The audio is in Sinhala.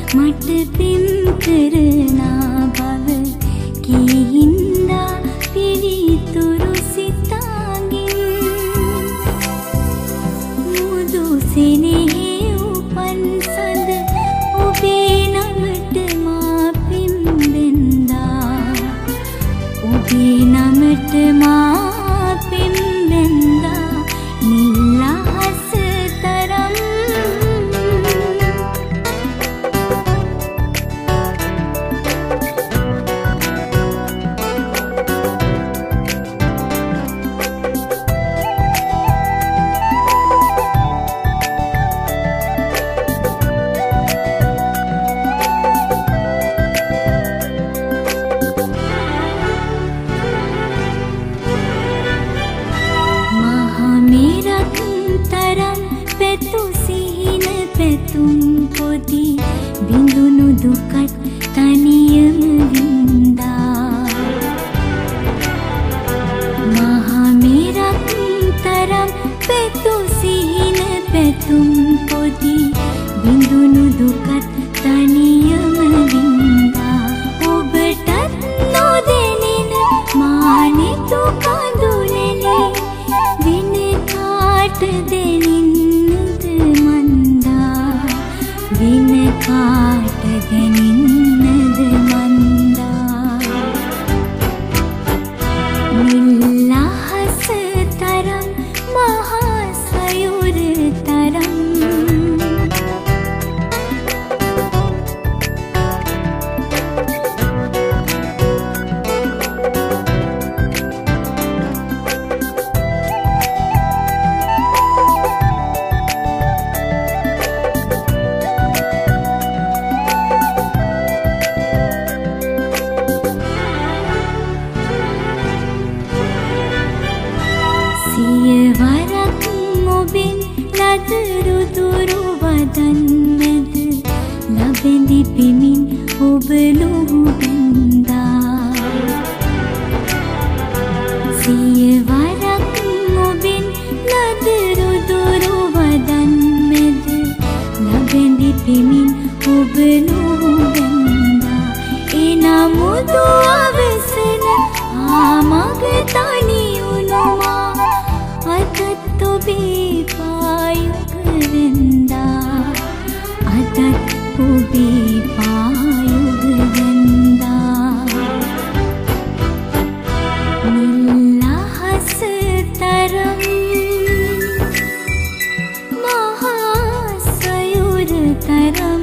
මට පින් කරනා බව කීහින්දා පිළිතුරු සිතාගින් මුදු සෙනෙහි උපන් සඳ ඔබේ නමට මා පින් වෙන්දා ඔබේ නමට මා පින් වෙන්දා නිල් අහස තරම් පැතුම් පොඩි බිඳුණු දුකත් තනියම වින්දා මහා මෙරක් තරම් පැතු සිහින පැතුම් පොඩි බිඳුණු දුකත් තනියම වින්දා ඔබටත් නොදැනෙන මානෙතු කඳුලෙලි වෙන කාට දෙනින්නද වින කාට ගැනින්නද මන්දා නිල් අහස තරම් මහා සයුර තරම් සියවරක් ඔබෙන් ලදරු දුරු වදන් මැද ලබැඳි පිමින් ඔබ ලොහු බැන්දා සියවරක් ඔබෙන් ලදරු දුරු වදන් මැද ලබැඳි පිමින් ඔබ ලොහු බැන්දා එනමුදු අවසන ආමග තනියුණුමා අදත් ඔබේ පායුග වෙන්දා අදත් ඔබේ පායුග වෙන්දා නිල් අහස තරම් මහා සයුර තරම්